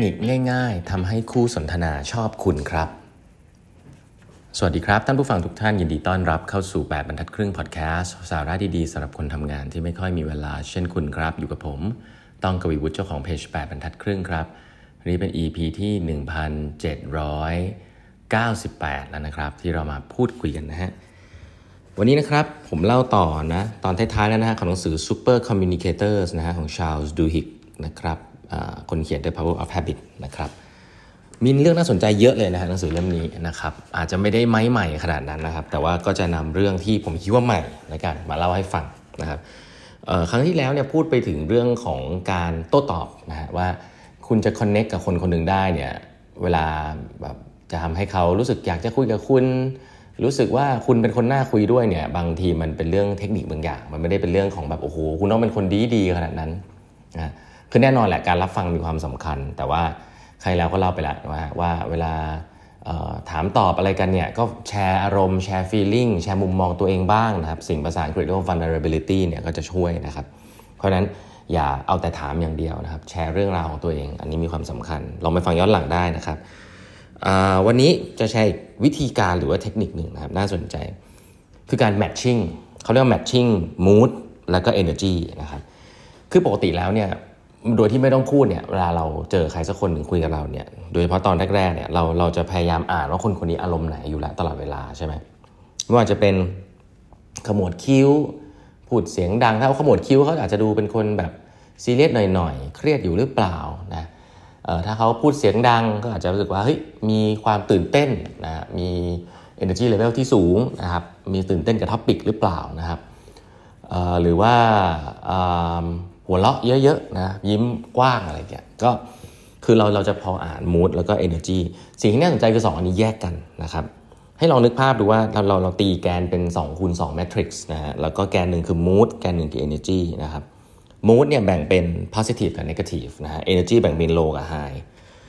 นิคง่ายๆทำให้คู่สนทนาชอบคุณครับสวัสดีครับท่านผู้ฟังทุกท่านยินดีต้อนรับเข้าสู่8บรรทัดครึ่งพอดแคสต์สาระดีๆสำหรับคนทำงานที่ไม่ค่อยมีเวลาเช่นคุณครับอยู่กับผมต้องกวีวุฒิเจ้าของเพจ8บรรทัดครึ่งครับวันนี้เป็น EP ที่1798แล้วนะครับที่เรามาพูดคุยกันนะฮะวันนี้นะครับผมเล่าต่อนะตอนท้ายๆแล้วนะฮะของหนังสือ Super Communicators นะฮะของ Charles Duhigg นะครับคนเขียน The Power of Habit นะครับมีเรื่องน่าสนใจเยอะเลยนะฮะหนังสือเล่มนี้นะครับอาจจะไม่ได้ใหม่ขนาดนั้นนะครับแต่ว่าก็จะนำเรื่องที่ผมคิดว่าใหม่ในการมาเล่าให้ฟังนะครับครั้งที่แล้วเนี่ยพูดไปถึงเรื่องของการโต้ตอบนะฮะว่าคุณจะ connect กับคนคนหนึ่งได้เนี่ยเวลาแบบจะทำให้เขารู้สึกอยากจะคุยกับคุณรู้สึกว่าคุณเป็นคนน่าคุยด้วยเนี่ยบางทีมันเป็นเรื่องเทคนิคบางอย่างมันไม่ได้เป็นเรื่องของแบบโอ้โหคุณต้องเป็นคนดีขนาดนั้นนะคือแน่นอนแหละการรับฟังมีความสำคัญแต่ว่าใครแล้วก็เล่าไปแล้วว่าเวลาถามตอบอะไรกันเนี่ยก็แชร์อารมณ์แชร์ feeling แชร์มุมมองตัวเองบ้างนะครับสิ่งภาษาอังกฤษเรียกว่า vulnerability เนี่ยก็จะช่วยนะครับเพราะฉะนั้นอย่าเอาแต่ถามอย่างเดียวนะครับแชร์เรื่องราวของตัวเองอันนี้มีความสำคัญลองไปฟังย้อนหลังได้นะครับวันนี้จะแชร์วิธีการหรือว่าเทคนิคหนึ่งนะครับน่าสนใจคือการ matching เขาเรียกว่า matching mood แล้วก็ energy นะครับคือปกติแล้วเนี่ยโดยที่ไม่ต้องพูดเนี่ยเวลาเราเจอใครสักคนหนึ่งคุยกับเราเนี่ยโดยเฉพาะตอนแรกๆเนี่ยเราจะพยายามอ่านว่าคนคนนี้อารมณ์ไหนอยู่แล้วตลอดเวลาใช่ไหมไม่ว่าจะเป็นขมวดคิ้วพูดเสียงดังถ้าเขาขมวดคิ้วเขาอาจจะดูเป็นคนแบบซีเรียสหน่อยๆเครียดอยู่หรือเปล่านะถ้าเขาพูดเสียงดังก็อาจจะรู้สึกว่าเฮ้ยมีความตื่นเต้นนะมี energy level ที่สูงนะครับมีตื่นเต้นกับท็อปิกหรือเปล่านะครับหรือว่าหัวเราะเยอะๆนะยิ้มกว้างอะไรอย่างเงี้ยก็คือเราจะพออ่าน mood แล้วก็ energy สิ่งที่น่าสนใจคือ2อันนี้แยกกันนะครับให้ลองนึกภาพดูว่าเราตีแกนเป็น2x2 matrix นะฮะแล้วก็แกนหนึ่งคือ mood แกนหนึ่งคือ energy นะครับ mood เนี่ยแบ่งเป็น positive กับ negative นะฮะ energy แบ่งเป็น low กับ high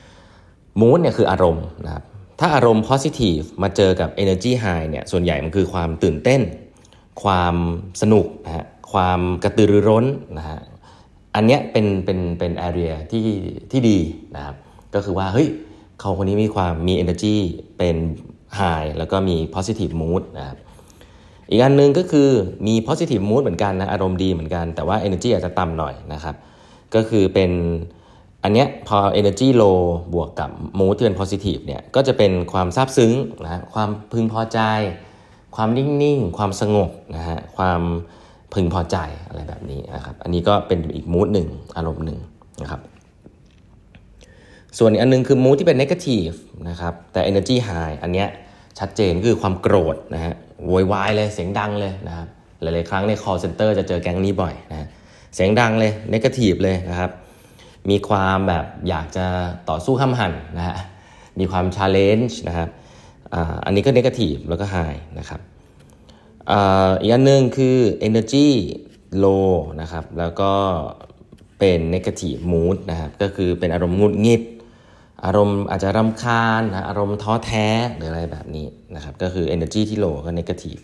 mood เนี่ยคืออารมณ์นะครับถ้าอารมณ์ positive มาเจอกับ energy high เนี่ยส่วนใหญ่มันคือความตื่นเต้นความสนุกนะฮะความกระตือรือร้นนะฮะอันเนี้ยเป็น area ที่ดีนะครับก็คือว่าเฮ้ยเขาคนนี้มี energy เป็น high แล้วก็มี positive mood นะครับอีกอันนึงก็คือมี positive mood เหมือนกันนะอารมณ์ดีเหมือนกันแต่ว่า energy อาจจะต่ำหน่อยนะครับก็คือเป็นอันเนี้ยพอ energy low บวกกับ mood ที่เป็น positive เนี่ยก็จะเป็นความซาบซึ้งนะความพึงพอใจความนิ่งๆความสงบนะฮะความพึงพอใจอะไรแบบนี้นะครับอันนี้ก็เป็นอีก mood หนึ่งอารมณ์หนึ่งนะครับส่วนอีกอันนึงคือ mood ที่เป็น negative นะครับแต่ energy high อันเนี้ยชัดเจนคือความโกรธนะฮะโวยวายเลยเสียงดังเลยนะครับหลายๆครั้งใน call center จะเจอแก๊งนี้บ่อยนะเสียงดังเลย negative เลยนะครับมีความแบบอยากจะต่อสู้ห้ำหั่นนะฮะมีความ challenge นะครับอันนี้ก็ negative แล้วก็ high นะครับอีกอันนึงคือ energy low นะครับแล้วก็เป็น negative mood นะครับก็คือเป็นอารมณ์หงุดหงิดอารมณ์อาจจะรำคาญนะอารมณ์ท้อแท้หรืออะไรแบบนี้นะครับก็คือ energy ที่ low ก็ negative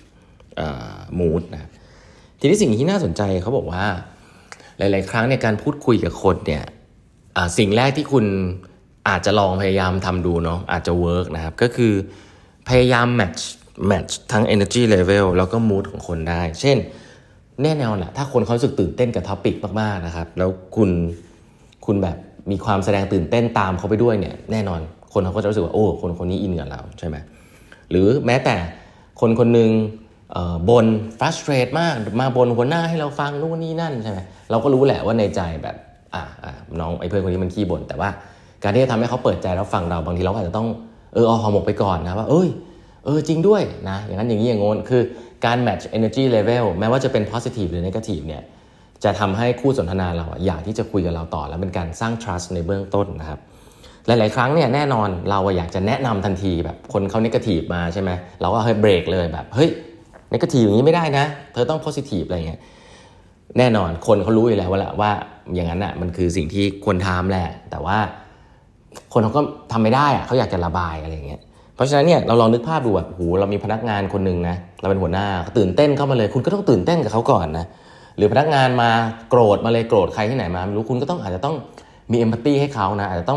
mood นะครับทีนี้สิ่งที่น่าสนใจเขาบอกว่าหลายๆครั้งในการพูดคุยกับคนเนี่ยสิ่งแรกที่คุณอาจจะลองพยายามทำดูเนาะอาจจะ work นะครับก็คือพยายาม match ทั้ง energy level แล้วก็ mood ของคนได้เช่นแน่นอนแหละถ้าคนเขารู้สึกตื่นเต้นกับท็อปิกมากๆนะครับแล้วคุณแบบมีความแสดงตื่นเต้นตามเขาไปด้วยเนี่ยแน่นอนคนเขาก็จะรู้สึกว่าโอ้คนนี้อินกับเราใช่ไหมหรือแม้แต่คนนึงบ่น frustrate มากมาบ่นหัวหน้าให้เราฟังนู่นนี่นั่นใช่ไหมเราก็รู้แหละว่าในใจแบบน้องไอ้เพื่อนคนนี้มันขี้บ่นแต่ว่าการที่จะทำให้เขาเปิดใจแล้วฟังเราบางทีเราอาจจะต้องเอาหอมกไปก่อนนะว่าจริงด้วยนะอย่างนั้นอย่างนี้อย่างโน้นคือการ match energy level แม้ว่าจะเป็น positive หรือ negative เนี่ยจะทำให้คู่สนทนาเราอยากที่จะคุยกับเราต่อแล้วเป็นการสร้าง trust ในเบื้องต้นนะครับหลายๆครั้งเนี่ยแน่นอนเราอยากจะแนะนำทันทีแบบคนเขา negative มาใช่ไหมเราก็เบรกเลยแบบเฮ้ย negative อย่างนี้ไม่ได้นะเธอต้อง positive อะไรเงี้ยแน่นอนคนเขารู้อยู่แล้วว่าอย่างนั้นอ่ะมันคือสิ่งที่ควรทำแหละแต่ว่าคนเขาก็ทำไม่ได้อ่ะเขาอยากจะระบายอะไรเงี้ยเพราะฉะนั้นเนี่ยเราลองนึกภาพดูแบบเรามีพนักงานคนนึงนะเราเป็นหัวหน้าตื่นเต้นเข้ามาเลยคุณก็ต้องตื่นเต้นกับเขาก่อนนะหรือพนักงานมาโกรธมาเลยโกรธใครที่ไหนมาไม่รู้คุณก็อาจจะต้องมีเอมพัตตี้ให้เขานะอาจจะต้องแบบ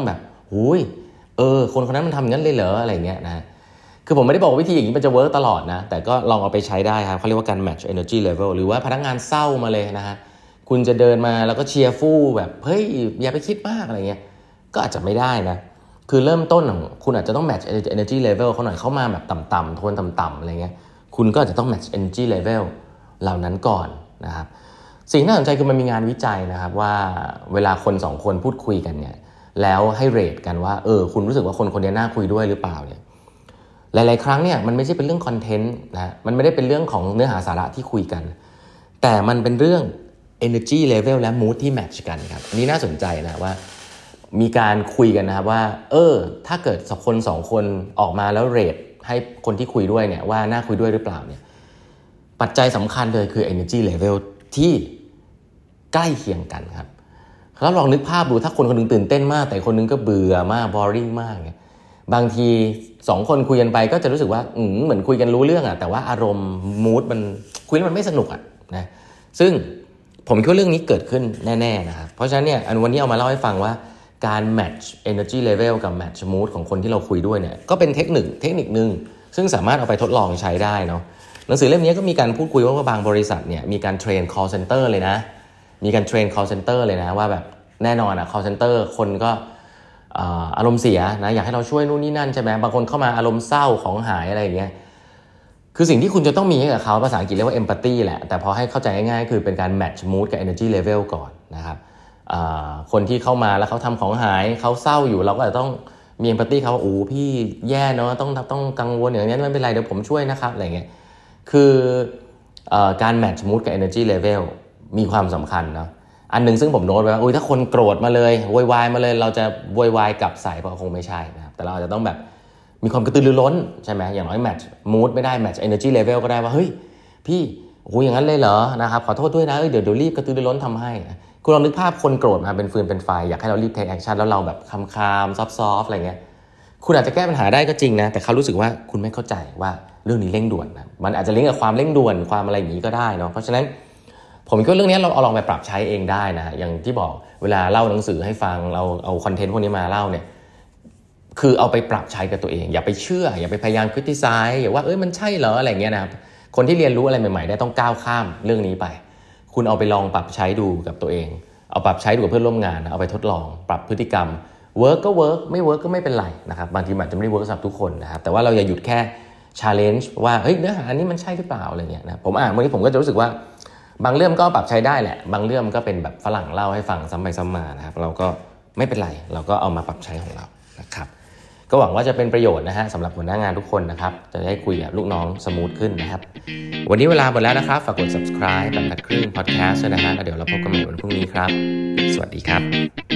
หูยคนคนนั้นมันทำงั้นเลยเหรออะไรเงี้ยนะคือผมไม่ได้บอกวิธีอย่างนี้มันจะเวิร์กตลอดนะแต่ก็ลองเอาไปใช้ได้ครับเขาเรียกว่าการ match energy level หรือว่าพนักงานเศร้ามาเลยนะฮะคุณจะเดินมาแล้วก็เชียร์ฟู่แบบเฮ้ยอย่าไปคิดมากอะไรเงี้ยก็อาจจะไม่ได้นะคือเริ่มต้นของคุณอาจจะต้อง match energy level เขาหน่อยเข้ามาแบบต่ำๆโทนต่ำๆอะไรเงี้ยคุณก็อาจจะต้อง match energy level เหล่านั้นก่อนนะครับสิ่งน่าสนใจคือมันมีงานวิจัยนะครับว่าเวลาคน2คนพูดคุยกันเนี่ยแล้วให้เรทกันว่าคุณรู้สึกว่าคนคนนี้น่าคุยด้วยหรือเปล่าเนี่ยหลายๆครั้งเนี่ยมันไม่ใช่เป็นเรื่องคอนเทนต์นะมันไม่ได้เป็นเรื่องของเนื้อหาสาระที่คุยกันแต่มันเป็นเรื่อง energy level และ mood ที่ match กันครับอันนี้น่าสนใจนะว่ามีการคุยกันนะครับว่าถ้าเกิดคน2คนออกมาแล้วเรทให้คนที่คุยด้วยเนี่ยว่าน่าคุยด้วยหรือเปล่าเนี่ยปัจจัยสำคัญเลยคือ energy level ที่ใกล้เคียงกันครับแล้วลองนึกภาพดูถ้าคนคนนึงตื่นเต้นมากแต่คนนึงก็เบื่อมาก boring มากเนี่ยบางที2คนคุยกันไปก็จะรู้สึกว่าเหมือนคุยกันรู้เรื่องแต่ว่าอารมณ์ mood มันคุยแล้วมันไม่สนุกนะซึ่งผมคิดว่าเรื่องนี้เกิดขึ้นแน่ๆนะครับเพราะฉะนั้นเนี่ยวันนี้เอามาเล่าให้ฟังว่าการ match energy level กับ match mood ของคนที่เราคุยด้วยเนี่ยก็เป็นเทคนิคนึงซึ่งสามารถเอาไปทดลองใช้ได้เนาะหนังสือเล่มนี้ก็มีการพูดคุยว่าบางบริษัทเนี่ยมีการเทรน call center เลยนะมีการเทรน call center เลยนะว่าแบบแน่นอนcall center คนก็อารมณ์เสียนะอยากให้เราช่วยนู่นนี่นั่นใช่ไหมบางคนเข้ามาอารมณ์เศร้าของหายอะไรอย่างเงี้ยคือสิ่งที่คุณจะต้องมีให้กับเขาภาษาอังกฤษเรียกว่า empathy แหละแต่พอให้เข้าใจง่ายๆคือเป็นการ match mood กับ energy level ก่อนนะครับคนที่เข้ามาแล้วเขาทำของหายเขาเศร้าอยู่เราก็จะต้องมี empathy เขาว่าพี่แย่เนาะต้องกังวลอย่างนี้ไม่เป็นไรเดี๋ยวผมช่วยนะครับอะไรเงี้ยคือการ match mood กับ energy level มีความสำคัญเนาะอันนึงซึ่งผมโน้ตไว้ว่าถ้าคนโกรธมาเลยโวยวายมาเลยเราจะโวยวายกลับใส่เพราะคงไม่ใช่นะครับแต่เราอาจจะต้องแบบมีความกระตือรือร้นใช่ไหมอย่างน้อย match mood ไม่ได้ match energy level ก็ได้ว่าเฮ้ยพี่อย่างนั้นเลยเหรอนะครับขอโทษด้วยนะเดี๋ยวรีบกระตือรือร้นทำให้คุณลองนึกภาพคนโกรธมาเป็นฟืนเป็นไฟอยากให้เรารีบ take action แล้วเราแบบคามๆซอฟๆอะไรเงี้ยคุณอาจจะแก้ปัญหาได้ก็จริงนะแต่เขารู้สึกว่าคุณไม่เข้าใจว่าเรื่องนี้เร่งด่วนนะมันอาจจะลิงก์กับความเร่งด่วนความอะไรอย่างนี้ก็ได้เนาะเพราะฉะนั้นผมคิดว่าเรื่องนี้เราเอาลองไปปรับใช้เองได้นะอย่างที่บอกเวลาเล่าหนังสือให้ฟังเราเอาคอนเทนต์พวกนี้มาเล่าเนี่ยคือเอาไปปรับใช้กับตัวเองอย่าไปเชื่ออย่าไปพยายามคริติไซส์อย่าว่ามันใช่เหรออะไรเงี้ยนะครับคนที่เรียนรู้อะไรใหม่ๆได้ต้องก้าวข้ามเรื่องนี้ไปคุณเอาไปลองปรับใช้ดูกับตัวเองเอาปรับใช้ดูกับเพื่อนร่วมงานเอาไปทดลองปรับพฤติกรรมเวิร์กก็เวิร์กไม่เวิร์กก็ไม่เป็นไรนะครับบางทีมันจะไม่ได้เวิร์กสำหรับทุกคนนะครับแต่ว่าเราอย่าหยุดแค่ challenge ว่าเนื้อหาอันนี้มันใช่หรือเปล่าอะไรเงี้ยนะผมวันนี้ผมก็จะรู้สึกว่าบางเรื่องก็ปรับใช้ได้แหละบางเรื่องก็เป็นแบบฝรั่งเล่าให้ฟังซ้ำไปซ้ำมานะครับเราก็ไม่เป็นไรเราก็เอามาปรับใช้ของเรานะครับก็หวังว่าจะเป็นประโยชน์นะฮะสำหรับหัวหน้างานทุกคนนะครับจะได้คุยกับลูกน้องสมูทขึ้นนะครับวันนี้เวลาหมดแล้วนะครับฝากกด subscribe แบบนัดครึ่ง podcast ด้วยนะฮะแล้วเดี๋ยวเราพบกันใหม่วันพรุ่งนี้ครับสวัสดีครับ